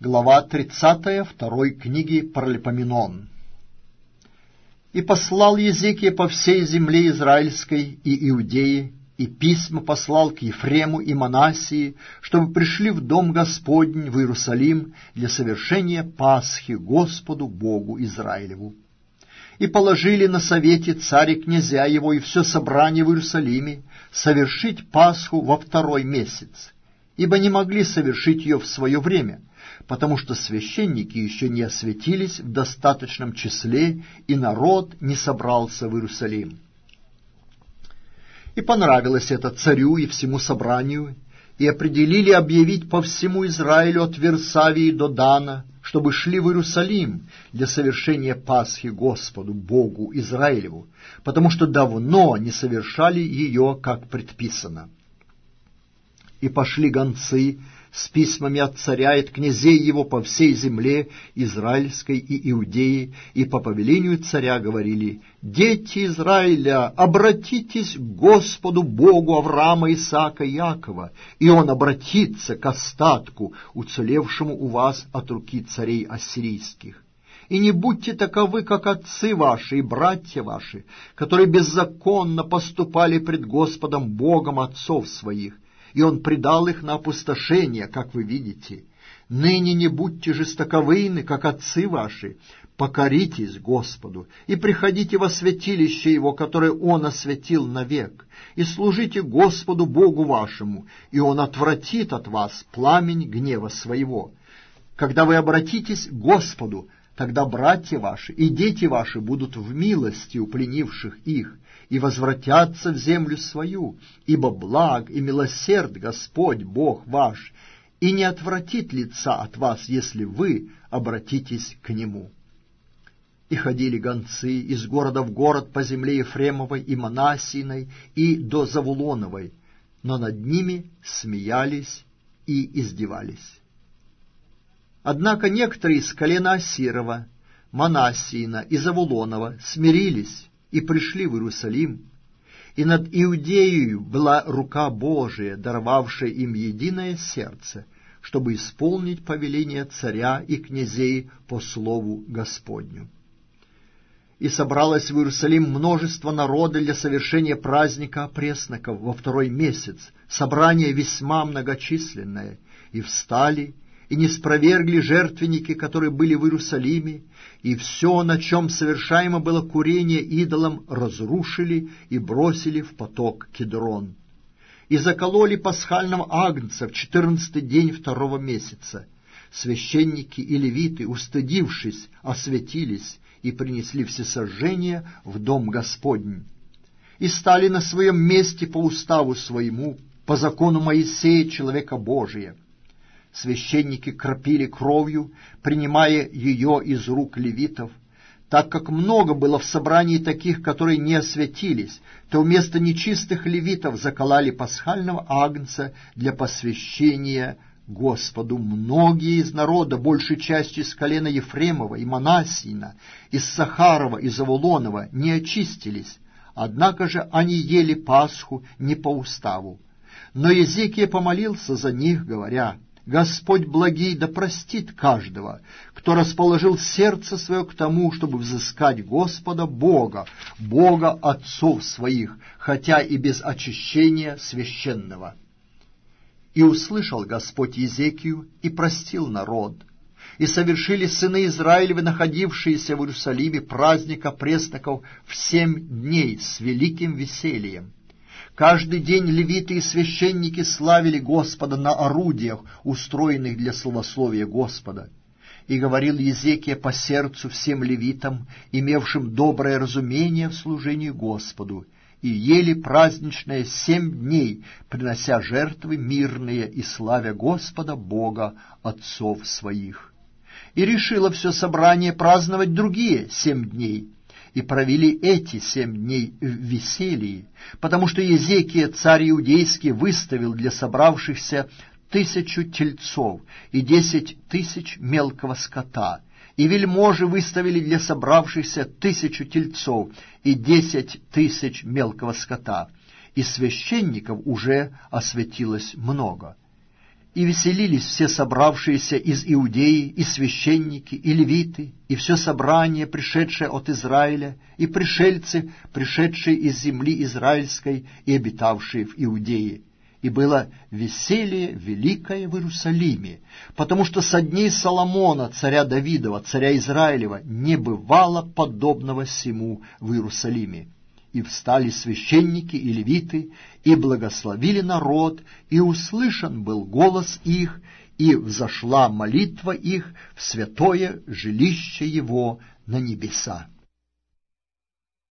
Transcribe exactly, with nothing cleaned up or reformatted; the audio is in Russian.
Глава тридцатая второй книги Паралипоменон. «И послал Езекия по всей земле израильской и Иудеи, и письма послал к Ефрему и Манассии, чтобы пришли в дом Господень в Иерусалим для совершения Пасхи Господу Богу Израилеву. И положили на совете царь и князья его и все собрание в Иерусалиме совершить Пасху во второй месяц, ибо не могли совершить ее в свое время, потому что священники еще не осветились в достаточном числе, и народ не собрался в Иерусалим. И понравилось это царю и всему собранию, и определили объявить по всему Израилю от Версавии до Дана, чтобы шли в Иерусалим для совершения Пасхи Господу Богу Израилеву, потому что давно не совершали ее, как предписано. И пошли гонцы с письмами от царя и от князей его по всей земле израильской и Иудеи, и по повелению царя говорили: «Дети Израиля, обратитесь к Господу Богу Авраама, Исаака и Иакова, и Он обратится к остатку, уцелевшему у вас от руки царей ассирийских. И не будьте таковы, как отцы ваши и братья ваши, которые беззаконно поступали пред Господом Богом отцов своих, и Он предал их на опустошение, как вы видите. Ныне не будьте жестоковыйны, как отцы ваши, покоритесь Господу, и приходите во святилище Его, которое Он освятил навек, и служите Господу Богу вашему, и Он отвратит от вас пламень гнева своего. Когда вы обратитесь к Господу, тогда братья ваши и дети ваши будут в милости у пленивших их, и возвратятся в землю свою, ибо благ и милосерд Господь Бог ваш, и не отвратит лица от вас, если вы обратитесь к Нему». И ходили гонцы из города в город по земле Ефремовой и Манассиной и до Завулоновой, но над ними смеялись и издевались. Однако некоторые из колена Ассирова, Манассиина и Завулонова смирились и пришли в Иерусалим, и над Иудеей была рука Божия, даровавшая им единое сердце, чтобы исполнить повеление царя и князей по слову Господню. И собралось в Иерусалим множество народа для совершения праздника опресноков во второй месяц, собрание весьма многочисленное, и встали, и не спровергли жертвенники, которые были в Иерусалиме, и все, на чем совершаемо было курение идолам, разрушили и бросили в поток Кидрон. И закололи пасхального агнца в четырнадцатый день второго месяца. Священники и левиты, устыдившись, осветились и принесли всесожжение в дом Господень. И стали на своем месте по уставу своему, по закону Моисея, человека Божия. Священники кропили кровью, принимая ее из рук левитов. Так как много было в собрании таких, которые не осветились, то вместо нечистых левитов закололи пасхального агнца для посвящения Господу. Многие из народа, большей частью из колена Ефремова и Манассиина, из Сахарова и Завулонова, не очистились, однако же они ели Пасху не по уставу. Но Езекия помолился за них, говоря: «Господь благий да простит каждого, кто расположил сердце свое к тому, чтобы взыскать Господа Бога, Бога отцов своих, хотя и без очищения священного». И услышал Господь Езекию и простил народ. И совершили сыны Израилевы, находившиеся в Иерусалиме, праздник опресноков в семь дней с великим весельем. Каждый день левиты и священники славили Господа на орудиях, устроенных для славословия Господа. И говорил Езекия по сердцу всем левитам, имевшим доброе разумение в служении Господу, и ели праздничное семь дней, принося жертвы мирные и славя Господа Бога отцов своих. И решило все собрание праздновать другие семь дней, и провели эти семь дней в веселье, потому что Езекия, царь иудейский, выставил для собравшихся тысячу тельцов и десять тысяч мелкого скота, и вельможи выставили для собравшихся тысячу тельцов и десять тысяч мелкого скота, и священников уже осветилось много. И веселились все собравшиеся из Иудеи, и священники, и левиты, и все собрание, пришедшее от Израиля, и пришельцы, пришедшие из земли израильской и обитавшие в Иудее. И было веселье великое в Иерусалиме, потому что со дней Соломона, царя Давидова, царя Израилева, не бывало подобного сему в Иерусалиме. И встали священники и левиты, и благословили народ, и услышан был голос их, и взошла молитва их в святое жилище его на небеса.